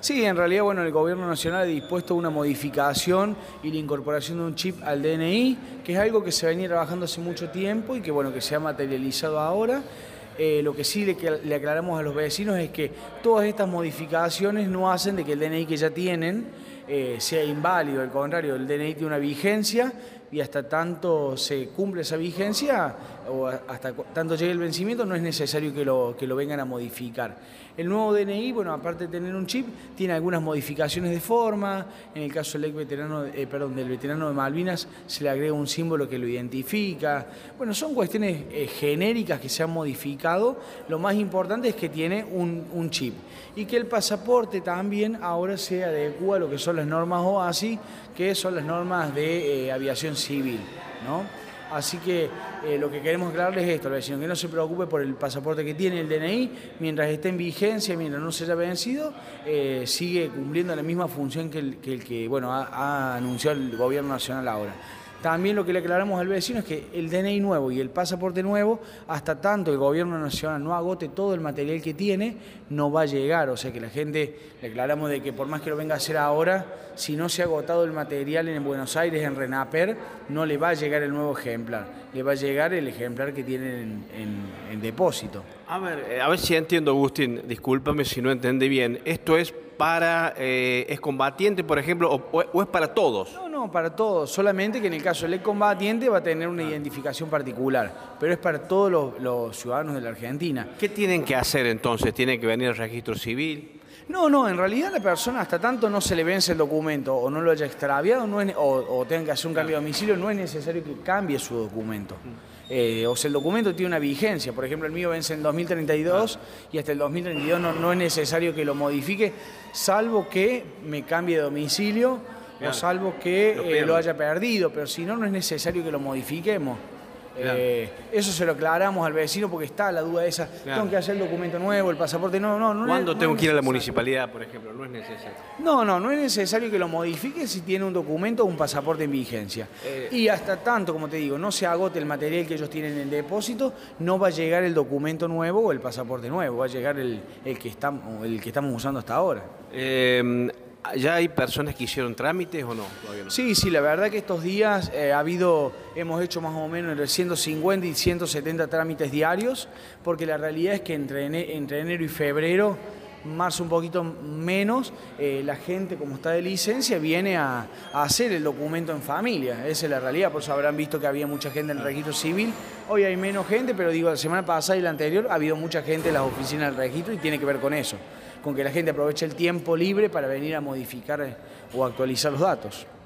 Sí, en realidad, bueno, el Gobierno Nacional ha dispuesto una modificación y la incorporación de un chip al DNI, que es algo que se venía trabajando hace mucho tiempo y que, bueno, que se ha materializado ahora. Lo que sí le aclaramos a los vecinos es que todas estas modificaciones no hacen de que el DNI que ya tienen sea inválido, al contrario, el DNI tiene una vigencia y hasta tanto se cumple esa vigencia o hasta tanto llegue el vencimiento no es necesario que lo vengan a modificar. El nuevo DNI, bueno, aparte de tener un chip, tiene algunas modificaciones de forma. En el caso del veterano, del veterano de Malvinas se le agrega un símbolo que lo identifica. Bueno, son cuestiones genéricas que se han modificado. Lo más importante es que tiene un chip y que el pasaporte también ahora se adecua a lo que son las normas OASI, que son las normas de aviación civil, ¿no? Así que lo que queremos aclararles es esto al vecino, que no se preocupe por el pasaporte que tiene, el DNI, mientras esté en vigencia, mientras no se haya vencido, sigue cumpliendo la misma función que el que bueno, ha anunciado el Gobierno Nacional ahora. También lo que le aclaramos al vecino es que el DNI nuevo y el pasaporte nuevo, hasta tanto el Gobierno Nacional no agote todo el material que tiene, no va a llegar. O sea que la gente, le aclaramos de que por más que lo venga a hacer ahora, si no se ha agotado el material en Buenos Aires, en RENAPER, no le va a llegar el nuevo ejemplar. Le va a llegar el ejemplar que tienen en depósito. A ver si entiendo, Agustín, discúlpame si no entendí bien. ¿Esto es para excombatientes, por ejemplo, o es para todos? No, para todos. Solamente que en el caso del excombatiente va a tener una identificación particular, pero es para todos los ciudadanos de la Argentina. ¿Qué tienen que hacer entonces? ¿Tienen que venir al registro civil? No, en realidad la persona hasta tanto no se le vence el documento o no lo haya extraviado o tenga que hacer un cambio de domicilio, no es necesario que cambie su documento. O sea, el documento tiene una vigencia, por ejemplo el mío vence en 2032 y hasta el 2032 no es necesario que lo modifique, salvo que me cambie de domicilio o salvo que lo haya perdido, pero si no, no es necesario que lo modifiquemos. Eso se lo aclaramos al vecino porque está la duda esa, tengo que hacer el documento nuevo, el pasaporte, no. ¿Cuándo tengo que ir a la municipalidad, por ejemplo? No es necesario. No es necesario que lo modifique si tiene un documento o un pasaporte en vigencia. Y hasta tanto, como te digo, no se agote el material que ellos tienen en depósito, no va a llegar el documento nuevo o el pasaporte nuevo, va a llegar el que estamos usando hasta ahora. ¿Ya hay personas que hicieron trámites o no? Todavía no. Sí, la verdad que estos días hemos hecho más o menos entre 150 y 170 trámites diarios, porque la realidad es que entre enero y febrero, marzo un poquito menos, la gente, como está de licencia, viene a hacer el documento en familia. Esa es la realidad, por eso habrán visto que había mucha gente en el registro civil. Hoy hay menos gente, pero digo, la semana pasada y la anterior ha habido mucha gente en las oficinas del registro y tiene que ver con eso, con que la gente aproveche el tiempo libre para venir a modificar o actualizar los datos.